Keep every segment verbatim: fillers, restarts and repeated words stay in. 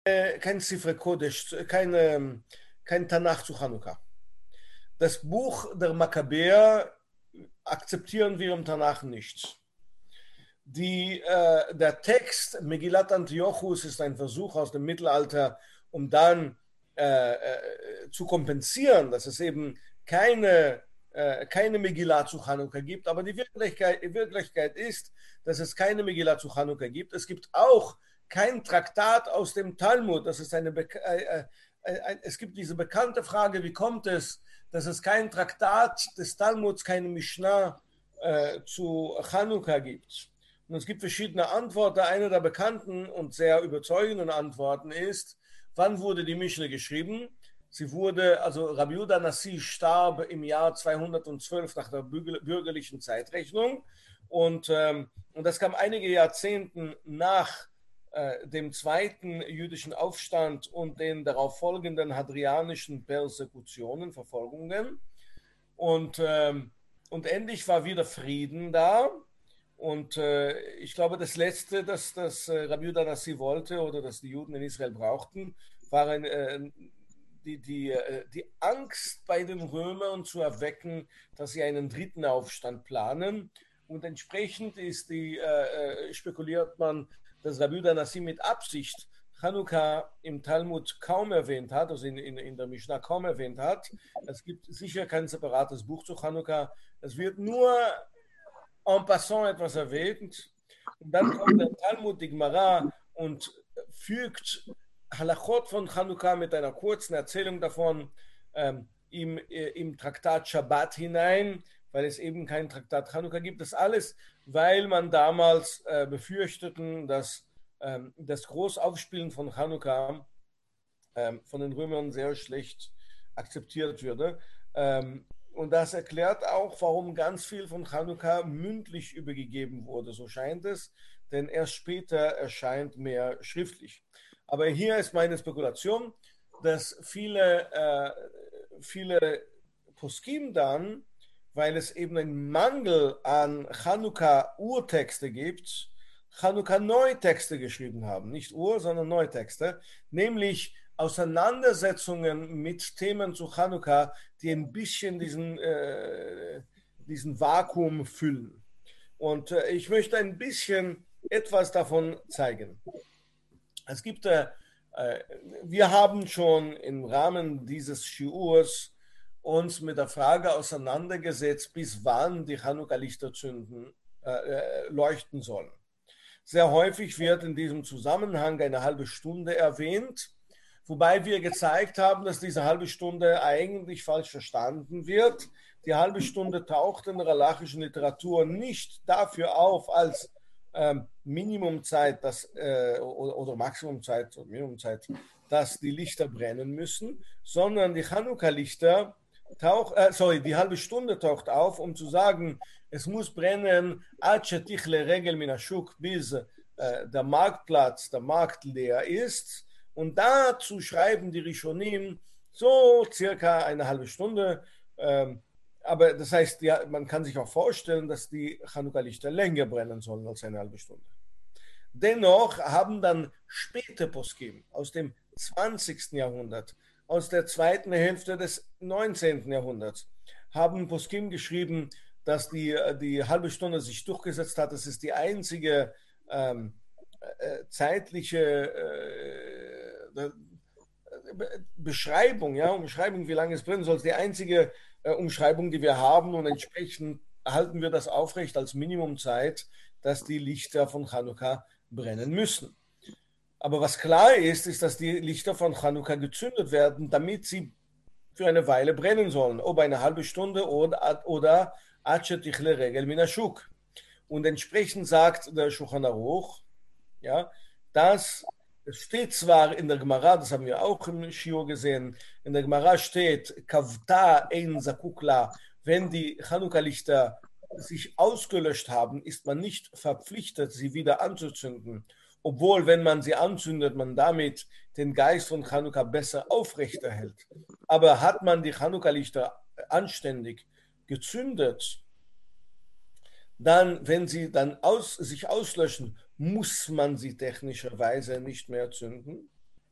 äh, kein Sifre Kodesh, kein, ähm, kein Tanach zu Chanukka. Das Buch der Makkabäer akzeptieren wir im Tanach nicht. Die, äh, der Text Megillat Antiochus ist ein Versuch aus dem Mittelalter, um dann äh, äh, zu kompensieren, dass es eben keine, äh, keine Megillah zu Chanukka gibt. Aber die Wirklichkeit, die Wirklichkeit ist, dass es keine Megillah zu Chanukka gibt. Es gibt auch kein Traktat aus dem Talmud. Das ist eine, äh, äh, es gibt diese bekannte Frage, wie kommt es, dass es kein Traktat des Talmuds, keine Mishnah äh, zu Chanukka gibt. Und es gibt verschiedene Antworten. Eine der bekannten und sehr überzeugenden Antworten ist, wann wurde die Mischna geschrieben? Sie wurde, also Rabbi Judah Nassi starb im Jahr zweihundertzwölf nach der bürgerlichen Zeitrechnung. Und, ähm, und das kam einige Jahrzehnte nach äh, dem zweiten jüdischen Aufstand und den darauf folgenden hadrianischen Persekutionen, Verfolgungen. Und, ähm, und endlich war wieder Frieden da. Und äh, ich glaube, das Letzte, das, das äh, Rabbi Judah Nassi wollte oder das die Juden in Israel brauchten, war ein, äh, die, die, äh, die Angst bei den Römern zu erwecken, dass sie einen dritten Aufstand planen. Und entsprechend ist die, äh, äh, spekuliert man, dass Rabbi Judah Nassi mit Absicht Chanukka im Talmud kaum erwähnt hat, also in, in, in der Mishnah kaum erwähnt hat. Es gibt sicher kein separates Buch zu Chanukka. Es wird nur en passant etwas erwähnt. Und dann kommt der Talmud, die Gemara, und fügt Halachot von Chanukka mit einer kurzen Erzählung davon ähm, im, äh, im Traktat Shabbat hinein, weil es eben kein Traktat Chanukka gibt. Das alles, weil man damals äh, befürchteten, dass ähm, das Großaufspielen von Chanukka ähm, von den Römern sehr schlecht akzeptiert würde. Ähm, und das erklärt auch, warum ganz viel von Chanukka mündlich übergegeben wurde, so scheint es, denn erst später erscheint mehr schriftlich. Aber hier ist meine Spekulation, dass viele, äh, viele Poskim dann, weil es eben einen Mangel an Chanukka-Urtexte gibt, Chanukka-Neutexte geschrieben haben. Nicht Ur, sondern Neutexte, nämlich Auseinandersetzungen mit Themen zu Chanukka, die ein bisschen diesen, äh, diesen Vakuum füllen. Und äh, ich möchte ein bisschen etwas davon zeigen. Es gibt, äh, wir haben schon im Rahmen dieses Shiurs uns mit der Frage auseinandergesetzt, bis wann die Chanukka-Lichter zünden, äh, leuchten sollen. Sehr häufig wird in diesem Zusammenhang eine halbe Stunde erwähnt, wobei wir gezeigt haben, dass diese halbe Stunde eigentlich falsch verstanden wird. Die halbe Stunde taucht in der halachischen Literatur nicht dafür auf als ähm, Minimumzeit das, äh, oder, oder Maximumzeit oder Minimumzeit, dass die Lichter brennen müssen, sondern die Chanukka-Lichter taucht, äh, sorry, die halbe Stunde taucht auf, um zu sagen, es muss brennen, bis äh, der Marktplatz, der Markt leer ist. Und dazu schreiben die Rishonim so circa eine halbe Stunde. Ähm, aber das heißt, ja, man kann sich auch vorstellen, dass die Chanukka-Lichter länger brennen sollen als eine halbe Stunde. Dennoch haben dann späte Poskim aus dem zwanzigsten Jahrhundert, aus der zweiten Hälfte des neunzehnten Jahrhunderts, haben Poskim geschrieben, dass die, die halbe Stunde sich durchgesetzt hat. Das ist die einzige ähm, äh, zeitliche äh, Beschreibung, ja, Umschreibung, wie lange es brennen soll, ist die einzige äh, Umschreibung, die wir haben, und entsprechend halten wir das aufrecht als Minimumzeit, dass die Lichter von Chanukka brennen müssen. Aber was klar ist, ist, dass die Lichter von Chanukka gezündet werden, damit sie für eine Weile brennen sollen, ob eine halbe Stunde oder, oder Regel Minashuk. Und entsprechend sagt der Shulchan Aruch, ja, dass es steht zwar in der Gemara, das haben wir auch im Shiur gesehen, in der Gemara steht, Kavta ein Zakukla, wenn die Chanukka-Lichter sich ausgelöscht haben, ist man nicht verpflichtet, sie wieder anzuzünden. Obwohl, wenn man sie anzündet, man damit den Geist von Chanukka besser aufrechterhält. Aber hat man die Chanukka-Lichter anständig gezündet, dann, wenn sie dann aus, sich auslöschen, muss man sie technischerweise nicht mehr zünden.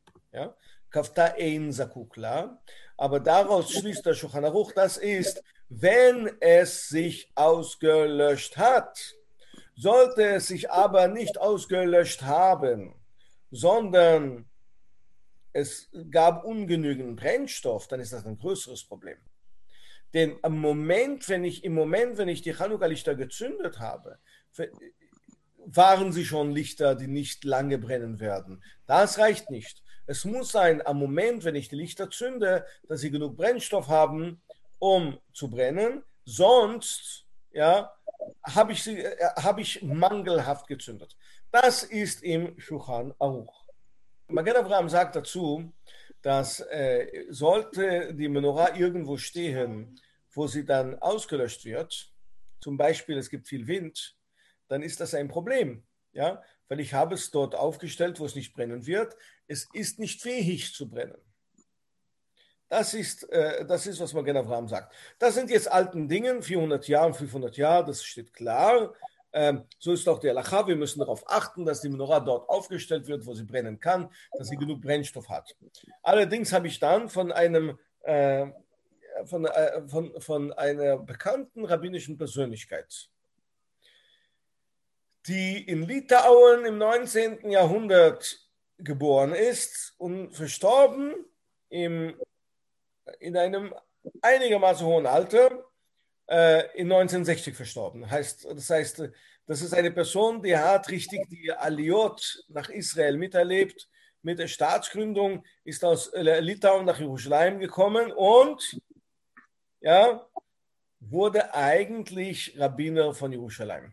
Ja? Kafta ein Sakukla. Aber daraus schließt der Shulchan Aruch, das ist, wenn es sich ausgelöscht hat, sollte es sich aber nicht ausgelöscht haben, sondern es gab ungenügend Brennstoff, dann ist das ein größeres Problem. Denn im Moment, wenn ich, im Moment, wenn ich die Chanukka-Lichter gezündet habe, waren sie schon Lichter, die nicht lange brennen werden. Das reicht nicht. Es muss sein, am Moment, wenn ich die Lichter zünde, dass sie genug Brennstoff haben, um zu brennen. Sonst, ja, habe ich, sie, äh, hab ich mangelhaft gezündet. Das ist im Shulchan Aruch. Magen Avraham sagt dazu, dass äh, sollte die Menorah irgendwo stehen, wo sie dann ausgelöscht wird, zum Beispiel es gibt viel Wind, dann ist das ein Problem, ja, weil ich habe es dort aufgestellt, wo es nicht brennen wird. Es ist nicht fähig zu brennen. Das ist, äh, das ist, was Magen Avraham sagt. Das sind jetzt alten Dingen, vierhundert Jahre, fünfhundert Jahre, das steht klar. Ähm, so ist auch die Halacha. Wir müssen darauf achten, dass die Menorah dort aufgestellt wird, wo sie brennen kann, dass sie genug Brennstoff hat. Allerdings habe ich dann von einem äh, von, äh, von, von einer bekannten rabbinischen Persönlichkeit, die in Litauen im neunzehnten Jahrhundert geboren ist und verstorben im, in einem einigermaßen hohen Alter, in neunzehnhundertsechzig verstorben. Heißt, das heißt, das ist eine Person, die hat richtig die Aliyot nach Israel miterlebt. Mit der Staatsgründung ist aus Litauen nach Jerusalem gekommen und ja, wurde eigentlich Rabbiner von Jerusalem.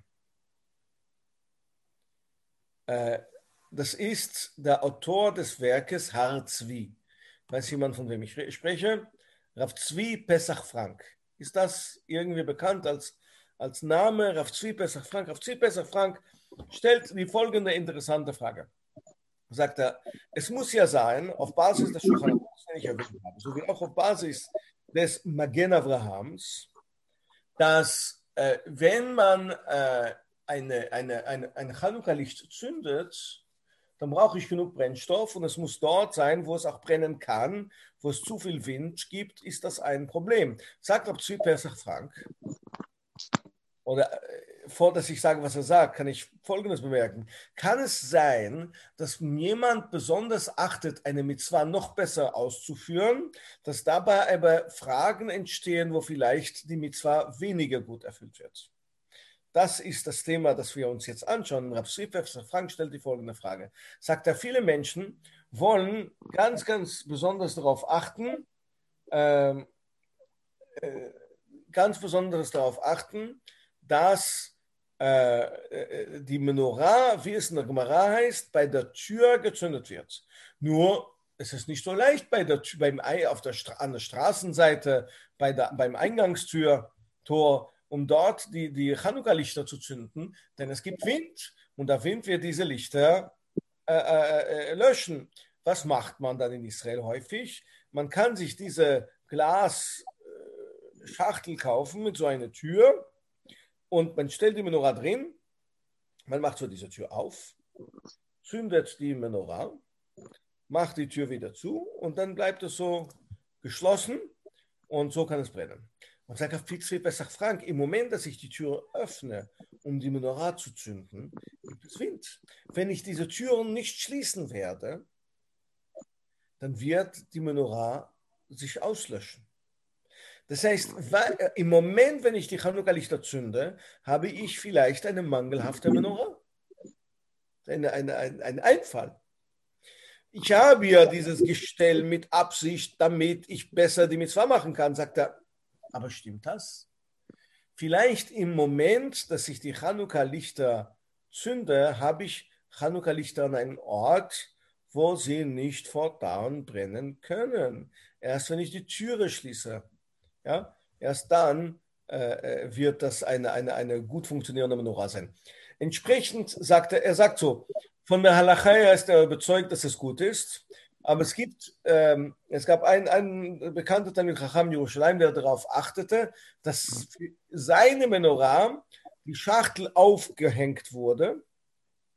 Das ist der Autor des Werkes Har Tzvi. Weiß jemand, von wem ich spreche? Rav Tzvi Pesach Frank. Ist das irgendwie bekannt als, als Name? Rav Tzvi Pesach Frank. Rav Tzvi Pesach Frank stellt die folgende interessante Frage. Sagt er, es muss ja sein, auf Basis des Shulchan Aruch, den ich erwähnt habe, sowie auch auf Basis des Magen Avrahams, dass äh, wenn man äh, eine, eine, eine, ein Chanukka-Licht zündet, dann brauche ich genug Brennstoff und es muss dort sein, wo es auch brennen kann. Wo es zu viel Wind gibt, ist das ein Problem. Sagt Rav Tzvi Pesach Frank, oder äh, vor dass ich sage, was er sagt, kann ich Folgendes bemerken. Kann es sein, dass jemand besonders achtet, eine Mitzvah noch besser auszuführen, dass dabei aber Fragen entstehen, wo vielleicht die Mitzvah weniger gut erfüllt wird? Das ist das Thema, das wir uns jetzt anschauen. Rav Tzvi Pesach Frank stellt die folgende Frage. Sagt er, viele Menschen wollen ganz, ganz besonders darauf achten, äh, äh, ganz besonders darauf achten, dass äh, die Menorah, wie es in der Gemara heißt, bei der Tür gezündet wird. Nur, es ist nicht so leicht bei der Tür, beim, auf der, an der Straßenseite, bei der, beim Eingangstür, Tor, um dort die, die Chanukka-Lichter zu zünden, denn es gibt Wind und der Wind wird diese Lichter äh, äh, löschen. Was macht man dann in Israel häufig? Man kann sich diese Glasschachtel kaufen mit so einer Tür und man stellt die Menorah drin, man macht so diese Tür auf, zündet die Menorah, macht die Tür wieder zu und dann bleibt es so geschlossen und so kann es brennen. Und sagt Rav Tzvi Pesach Frank, im Moment, dass ich die Tür öffne, um die Menorah zu zünden, gibt es Wind. Wenn ich diese Türen nicht schließen werde, dann wird die Menorah sich auslöschen. Das heißt, weil, im Moment, wenn ich die Chanukka-Lichter zünde, habe ich vielleicht eine mangelhafte Menorah. Eine, eine, ein, ein Einfall. Ich habe ja dieses Gestell mit Absicht, damit ich besser die Mitzvah machen kann, sagt er. Aber stimmt das? Vielleicht im Moment, dass ich die Chanukka-Lichter zünde, habe ich Chanukka-Lichter an einem Ort, wo sie nicht fortdauernd brennen können. Erst wenn ich die Türe schließe, ja, erst dann äh, wird das eine, eine, eine gut funktionierende Menorah sein. Entsprechend sagt er, er sagt so, von der Halacha her ist er überzeugt, dass es gut ist. Aber es gibt, ähm, es gab einen, einen bekannten Talmid Chacham Jerusalem, der darauf achtete, dass für seine Menorah die Schachtel aufgehängt wurde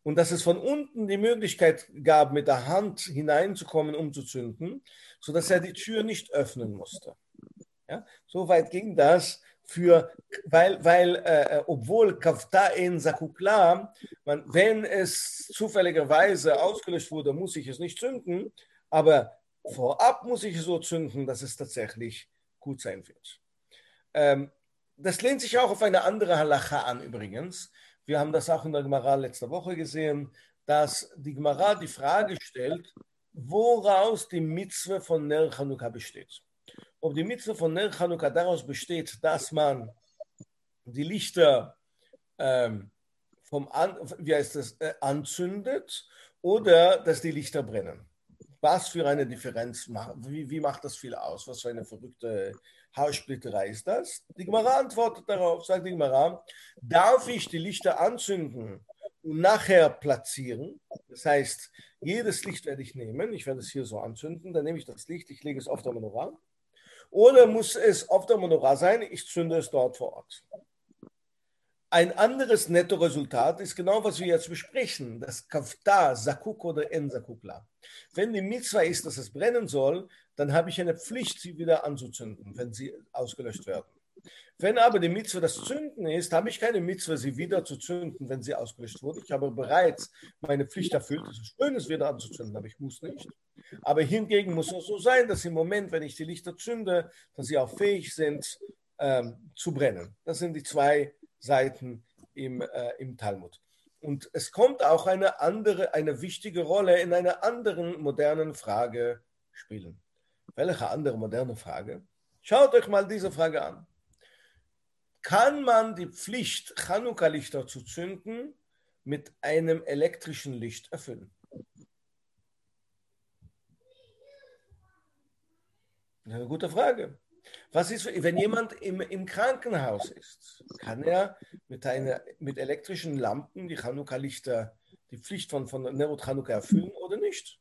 und dass es von unten die Möglichkeit gab, mit der Hand hineinzukommen, um zu zünden, sodass er die Tür nicht öffnen musste. Ja? So weit ging das, für, weil, weil äh, obwohl Kavtaen Sakukla, man, wenn es zufälligerweise ausgelöscht wurde, muss ich es nicht zünden, aber vorab muss ich es so zünden, dass es tatsächlich gut sein wird. Ähm, das lehnt sich auch auf eine andere Halacha an übrigens. Wir haben das auch in der Gemara letzte Woche gesehen, dass die Gemara die Frage stellt, woraus die Mitzwe von Ner Chanukah besteht. Ob die Mitzwe von Ner Chanukah daraus besteht, dass man die Lichter ähm, vom An, wie heißt das, äh, anzündet oder dass die Lichter brennen. Was für eine Differenz macht, wie, wie macht das viel aus? Was für eine verrückte Haarsplitterei ist das? Die Gemara antwortet darauf, sagt die Gemara, darf ich die Lichter anzünden und nachher platzieren? Das heißt, jedes Licht werde ich nehmen, ich werde es hier so anzünden, dann nehme ich das Licht, ich lege es auf der Menorah. Oder muss es auf der Menorah sein, ich zünde es dort vor Ort. Ein anderes Nettoresultat ist genau, was wir jetzt besprechen, das Kafta, Sakuk oder En-Sakukla. Wenn die Mitzvah ist, dass es brennen soll, dann habe ich eine Pflicht, sie wieder anzuzünden, wenn sie ausgelöscht werden. Wenn aber die Mitzvah das Zünden ist, habe ich keine Mitzvah, sie wieder zu zünden, wenn sie ausgelöscht wurde. Ich habe bereits meine Pflicht erfüllt, es ist schön, es wieder anzuzünden, aber ich muss nicht. Aber hingegen muss es so sein, dass im Moment, wenn ich die Lichter zünde, dass sie auch fähig sind, ähm, zu brennen. Das sind die zwei Seiten im, äh, im Talmud. Und es kommt auch eine andere, eine wichtige Rolle in einer anderen modernen Frage spielen. Welche andere moderne Frage? Schaut euch mal diese Frage an. Kann man die Pflicht, Chanukka-Lichter zu zünden, mit einem elektrischen Licht erfüllen? Eine gute Frage. Was ist, wenn jemand im, im Krankenhaus ist? Kann er mit, einer, mit elektrischen Lampen die Chanukka-Lichter, die Pflicht von, von Nerut Chanukka erfüllen oder nicht?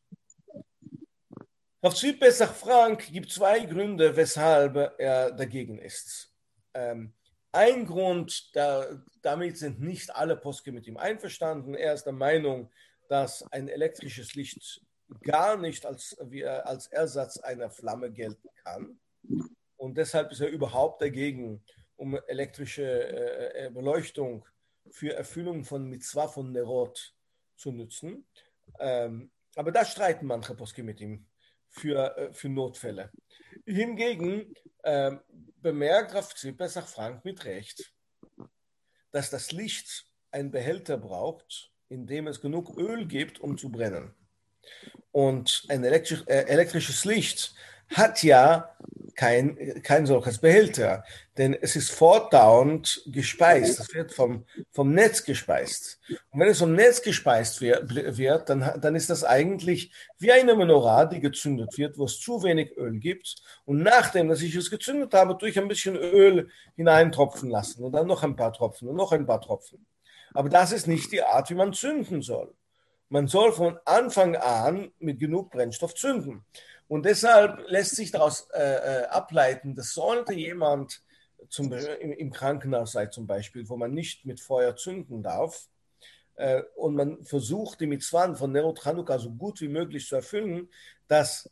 Auf Tzvi Pesach Frank gibt zwei Gründe, weshalb er dagegen ist. Ähm, ein Grund, da, damit sind nicht alle Poskim mit ihm einverstanden. Er ist der Meinung, dass ein elektrisches Licht gar nicht als, wie, als Ersatz einer Flamme gelten kann. Und deshalb ist er überhaupt dagegen, um elektrische äh, Beleuchtung für Erfüllung von Mitzvah von Nerot zu nutzen. Ähm, aber da streiten manche Poskim mit ihm für, äh, für Notfälle. Hingegen äh, bemerkt Rav Tzvi Pesach Frank mit Recht, dass das Licht einen Behälter braucht, in dem es genug Öl gibt, um zu brennen. Und ein elektrisch, äh, elektrisches Licht hat ja kein, kein solches Behälter, denn es ist fortdauernd gespeist, es wird vom, vom Netz gespeist. Und wenn es vom Netz gespeist wird, dann, dann ist das eigentlich wie eine Menorah, die gezündet wird, wo es zu wenig Öl gibt. Und nachdem, dass ich es gezündet habe, tue ich ein bisschen Öl hineintropfen lassen und dann noch ein paar Tropfen und noch ein paar Tropfen. Aber das ist nicht die Art, wie man zünden soll. Man soll von Anfang an mit genug Brennstoff zünden. Und deshalb lässt sich daraus äh, ableiten, dass sollte jemand zum, im, im Krankenhaus sein zum Beispiel, wo man nicht mit Feuer zünden darf, äh, und man versucht, die Mitzvah von Nerut Chanukka so gut wie möglich zu erfüllen, dass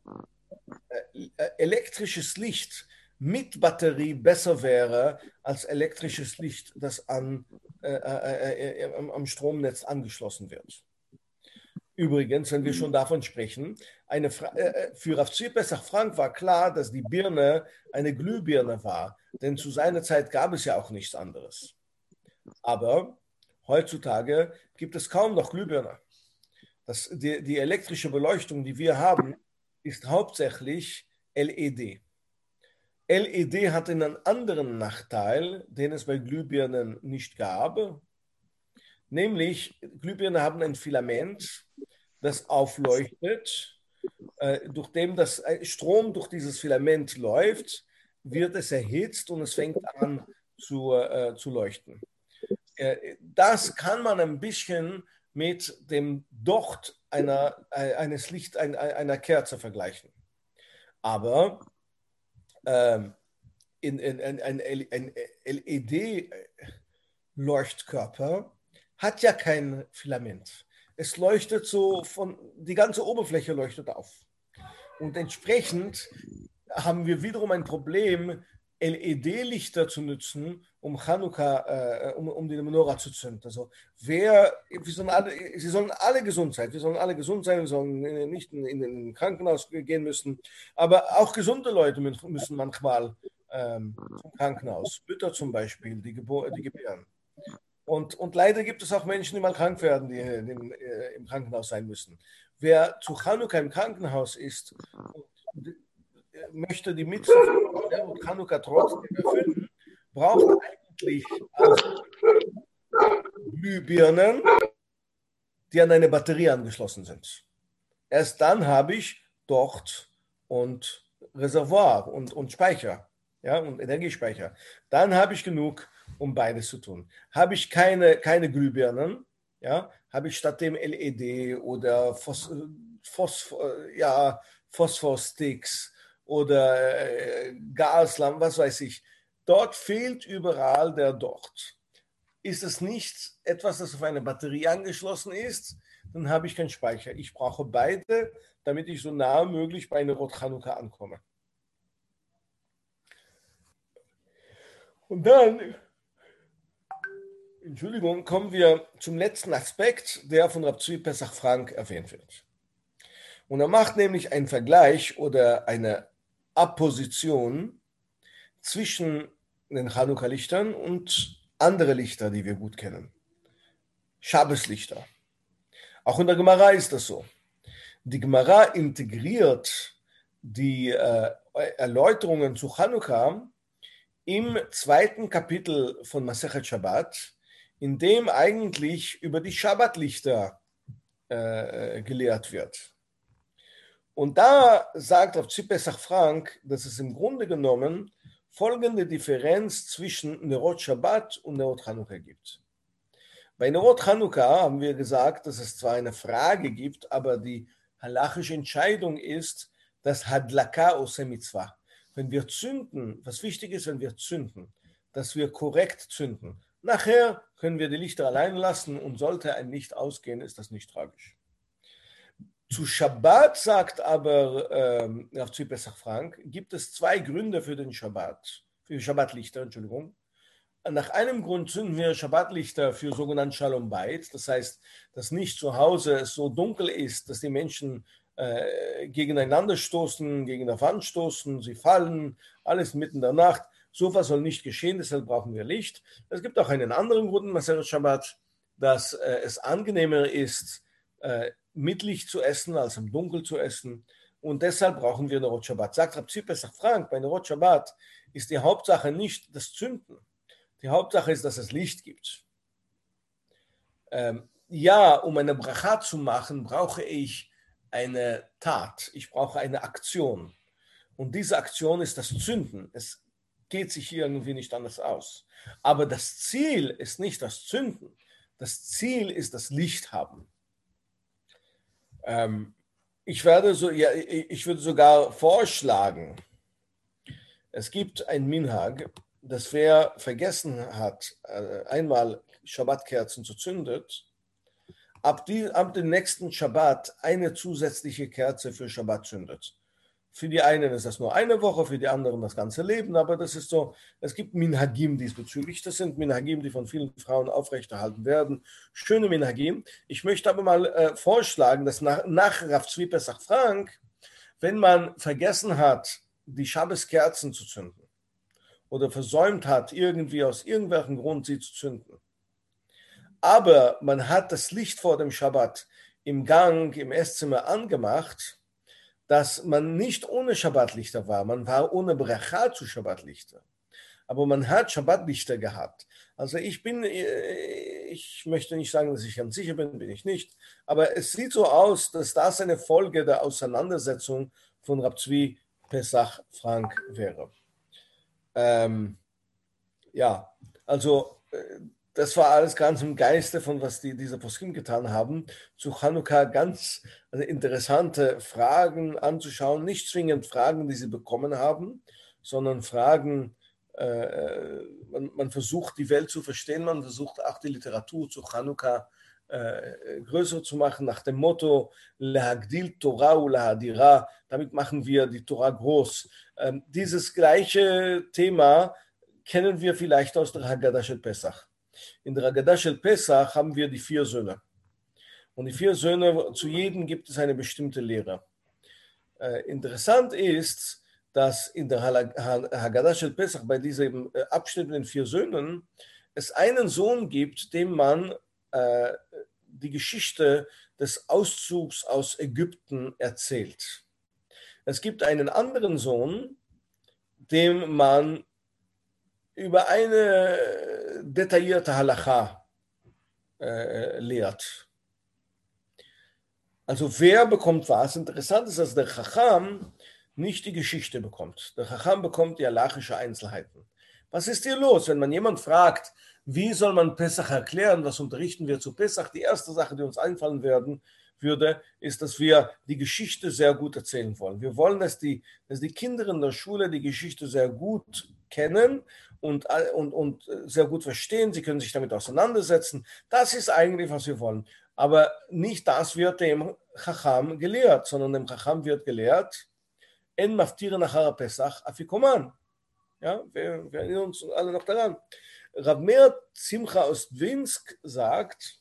äh, elektrisches Licht mit Batterie besser wäre als elektrisches Licht, das an, äh, äh, äh, am Stromnetz angeschlossen wird. Übrigens, wenn wir schon davon sprechen, eine Fra- äh, für Rav Tzvi Pesach Frank war klar, dass die Birne eine Glühbirne war, denn zu seiner Zeit gab es ja auch nichts anderes. Aber heutzutage gibt es kaum noch Glühbirne. Das, die, die elektrische Beleuchtung, die wir haben, ist hauptsächlich L E D. L E D hat einen anderen Nachteil, den es bei Glühbirnen nicht gab. Nämlich, Glühbirnen haben ein Filament, das aufleuchtet. Äh, durch dem das Strom durch dieses Filament läuft, wird es erhitzt und es fängt an zu, äh, zu leuchten. Äh, das kann man ein bisschen mit dem Docht einer, eines Licht, einer, einer Kerze vergleichen. Aber ähm, in, in, in, ein, ein L E D-Leuchtkörper hat ja kein Filament. Es leuchtet so von, die ganze Oberfläche leuchtet auf. Und entsprechend haben wir wiederum ein Problem, L E D-Lichter zu nutzen, um Chanukka, äh, um, um die Menorah zu zünden. Also wer, wir sollen alle, sie sollen alle gesund sein. Wir sollen alle gesund sein, wir sollen nicht in, in ein Krankenhaus gehen müssen. Aber auch gesunde Leute müssen manchmal ähm, zum Krankenhaus. Mütter zum Beispiel, die, Gebur die gebären. Und, und leider gibt es auch Menschen, die mal krank werden, die, die äh, im Krankenhaus sein müssen. Wer zu Chanukka im Krankenhaus ist und möchte die Mitzvah von Chanukka trotzdem erfüllen, braucht eigentlich also Glühbirnen, die an eine Batterie angeschlossen sind. Erst dann habe ich dort und Reservoir und, und Speicher, ja, und Energiespeicher. Dann habe ich genug, um beides zu tun. Habe ich keine, keine Glühbirnen, ja, habe ich statt dem L E D oder Phos Phosphor, ja, Phosphorsticks oder äh, Gaslampen, was weiß ich. Dort fehlt überall der Docht. Ist es nicht etwas, das auf eine Batterie angeschlossen ist, dann habe ich keinen Speicher. Ich brauche beide, damit ich so nah möglich bei einer Rot Chanukka ankomme. Und dann, Entschuldigung, kommen wir zum letzten Aspekt, der von Rav Tzvi Pesach Frank erwähnt wird. Und er macht nämlich einen Vergleich oder eine Apposition zwischen den Chanukka-Lichtern und andere Lichter, die wir gut kennen. Shabbos-Lichter. Auch in der Gemara ist das so. Die Gemara integriert die äh, Erläuterungen zu Chanukka im zweiten Kapitel von Masechet Shabbat, in dem eigentlich über die Shabbatlichter äh, gelehrt wird. Und da sagt Rav Tzvi Pesach Frank, dass es im Grunde genommen folgende Differenz zwischen Nerot Shabbat und Nerot Chanukka gibt. Bei Nerot Chanukka haben wir gesagt, dass es zwar eine Frage gibt, aber die halachische Entscheidung ist, dass Hadlaka ose Mitzvah. Wenn wir zünden, was wichtig ist, wenn wir zünden, dass wir korrekt zünden. Nachher können wir die Lichter allein lassen und sollte ein Licht ausgehen, ist das nicht tragisch. Zu Shabbat sagt aber ähm, Rav Tzvi Pesach Frank, gibt es zwei Gründe für den Shabbat, für die Shabbatlichter, Entschuldigung. Nach einem Grund zünden wir Shabbatlichter für sogenannten Shalom Bayit, das heißt, dass nicht zu Hause es so dunkel ist, dass die Menschen äh, gegeneinander stoßen, gegen die Wand stoßen, sie fallen, alles mitten in der Nacht. Sowas soll nicht geschehen, deshalb brauchen wir Licht. Es gibt auch einen anderen Grund in Masechet Shabbat, dass äh, es angenehmer ist, äh, mit Licht zu essen, als im Dunkeln zu essen. Und deshalb brauchen wir Nerot Shabbat. Sagt Rav Tzvi Pesach Frank, bei Nerot Shabbat ist die Hauptsache nicht das Zünden. Die Hauptsache ist, dass es Licht gibt. Ähm, ja, um eine Bracha zu machen, brauche ich eine Tat. Ich brauche eine Aktion. Und diese Aktion ist das Zünden. Es geht sich hier irgendwie nicht anders aus. Aber das Ziel ist nicht das Zünden. Das Ziel ist das Licht haben. Ähm, ich werde so, ja, ich würde sogar vorschlagen, es gibt ein Minhag, dass wer vergessen hat, einmal Schabbatkerzen zu zünden, ab, die, ab dem nächsten Schabbat eine zusätzliche Kerze für Schabbat zündet. Für die einen ist das nur eine Woche, für die anderen das ganze Leben, aber das ist so, es gibt Minhagim diesbezüglich. Das sind Minhagim, die von vielen Frauen aufrechterhalten werden. Schöne Minhagim. Ich möchte aber mal äh, vorschlagen, dass nach, nach Rav Tzvi Pesach Frank, wenn man vergessen hat, die Schabbeskerzen zu zünden oder versäumt hat, irgendwie aus irgendwelchen Grund sie zu zünden, aber man hat das Licht vor dem Schabbat im Gang, im Esszimmer angemacht, dass man nicht ohne Schabbatlichter war, man war ohne Bracha zu Schabbatlichter. Aber man hat Schabbatlichter gehabt. Also ich bin, ich möchte nicht sagen, dass ich ganz sicher bin, bin ich nicht, aber es sieht so aus, dass das eine Folge der Auseinandersetzung von Rav Tzvi Pesach Frank wäre. Ähm, ja, also das war alles ganz im Geiste von was die, diese Poskim getan haben, zu Chanukka ganz also interessante Fragen anzuschauen, nicht zwingend Fragen, die sie bekommen haben, sondern Fragen, äh, man, man versucht, die Welt zu verstehen, man versucht auch die Literatur zu Chanukka äh, größer zu machen, nach dem Motto Lehagdil Torah ulehadira, damit machen wir die Torah groß. Ähm, dieses gleiche Thema kennen wir vielleicht aus der Haggadah shel Pesach. In der Haggadah shel Pesach haben wir die vier Söhne. Und die vier Söhne, zu jedem gibt es eine bestimmte Lehre. Äh, interessant ist, dass in der Haggadah shel Pesach, bei diesem Abschnitt mit den vier Söhnen, es einen Sohn gibt, dem man äh, die Geschichte des Auszugs aus Ägypten erzählt. Es gibt einen anderen Sohn, dem man über eine detaillierte Halacha äh, lehrt. Also wer bekommt was? Interessant ist, dass der Chacham nicht die Geschichte bekommt. Der Chacham bekommt die halachische Einzelheiten. Was ist hier los? Wenn man jemand fragt, wie soll man Pesach erklären, was unterrichten wir zu Pesach? Die erste Sache, die uns einfallen werden, würde, ist, dass wir die Geschichte sehr gut erzählen wollen. Wir wollen, dass die, dass die Kinder in der Schule die Geschichte sehr gut kennen und, und, und sehr gut verstehen. Sie können sich damit auseinandersetzen. Das ist eigentlich, was wir wollen. Aber nicht das wird dem Chacham gelehrt, sondern dem Chacham wird gelehrt, En maftir nachar Pesach afikoman. Ja, wir, wir erinnern uns alle noch daran. Rav Meir Simcha Ostwinsk sagt,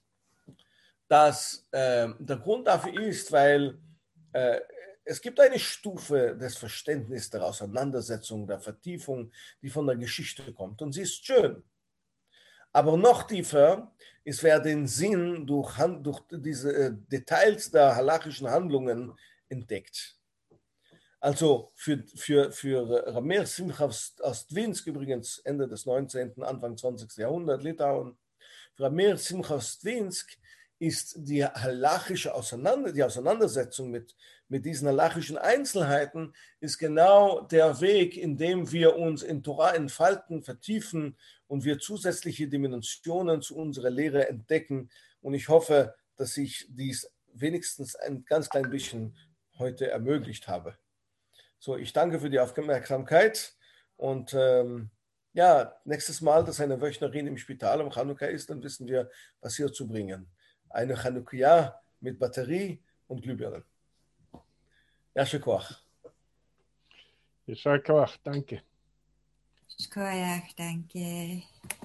dass äh, der Grund dafür ist, weil äh, es gibt eine Stufe des Verständnisses, der Auseinandersetzung, der Vertiefung, die von der Geschichte kommt. Und sie ist schön. Aber noch tiefer ist, wer den Sinn durch, durch diese äh, Details der halachischen Handlungen entdeckt. Also für, für, für Rav Meir Simcha Ostwinsk, übrigens Ende des neunzehnten., Anfang zwanzigsten. Jahrhundert, Litauen, für Rav Meir Simcha Ostwinsk ist die halachische Auseinander, die Auseinandersetzung mit, mit diesen halachischen Einzelheiten ist genau der Weg, in dem wir uns in Torah entfalten, vertiefen und wir zusätzliche Dimensionen zu unserer Lehre entdecken. Und ich hoffe, dass ich dies wenigstens ein ganz klein bisschen heute ermöglicht habe. So, ich danke für die Aufmerksamkeit und ähm, ja, nächstes Mal, dass eine Wöchnerin im Spital am Chanukka ist, dann wissen wir, was hier zu bringen. Eine Chanukkia mit Batterie und Glühbirnen. Yasher Koach. Yasher Koach, danke. Koach, danke.